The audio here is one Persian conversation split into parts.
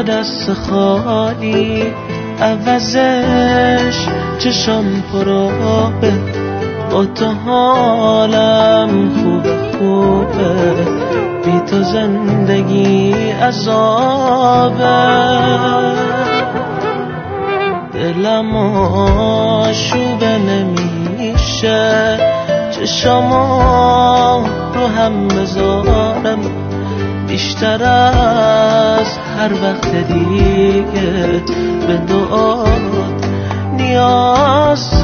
دست خالی، عوضش چشم پرآبه، با تو حالم خوبه، بی تو زندگی عذابه. دلم آشوبه نمیشه، چشمو رو هم بذارم، بیشتر از هر وقت دیگه به دعات نیاز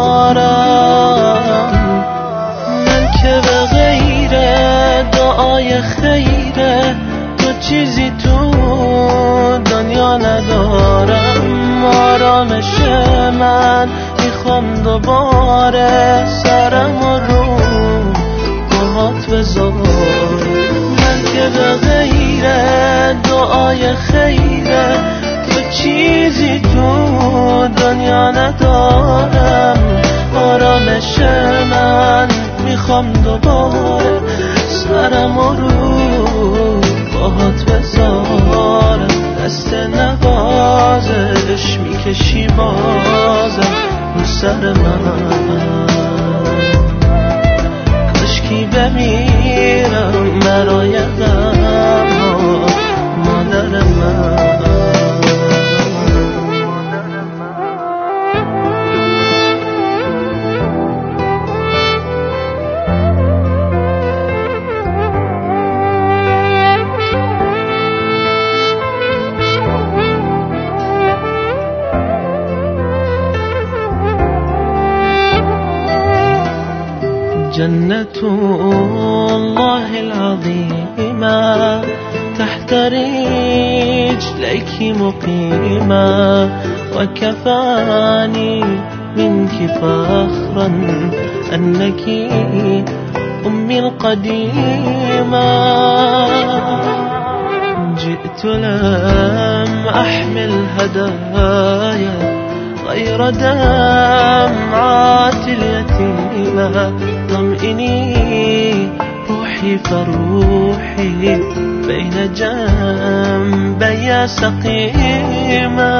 دارم. من که به غیر دعای خیره تو چیزی تو دنیا ندارم. آرامش من میخوام دوباره سرم رو باهات بذارم. من که به غیر دعای خیره تو چیزی تو دنیا ندارم. آرامش من میخوام دوباره سرم رو باهات بذارم. دست نوازش میکشی بازم رو سر من، کاشکی بمیرم برای غم مادر من. جنة الله العظيمة تحت رجليك مقيمة، وكفاني منك فخرا أنك أمي القديمة. جئت لم أحمل هدايا غير دمعات اليتيمة، طمئني روحي فروحي بين جنبي سقيمة.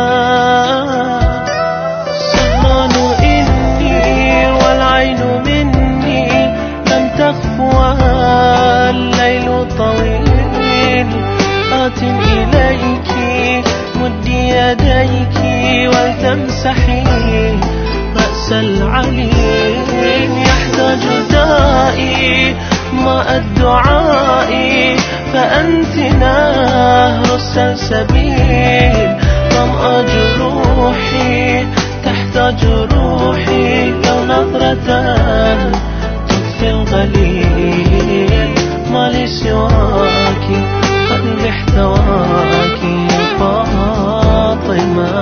سهران إني والعين مني لم تخفو الليل طويل، آت إليك مدي يديك ولتمسحي رأس العليل. يحتاج دائي ماء الدعاء فأنت نهر السلسبيل. ظمأ جروحي تحتاج روحي لو نظرة تطفي الغليل. ما لي سواك قلبي احتواك يا فاطمة،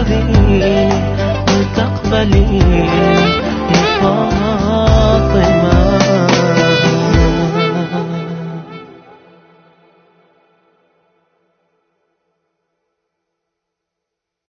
تأخذي وتقبلي يا فاطمة.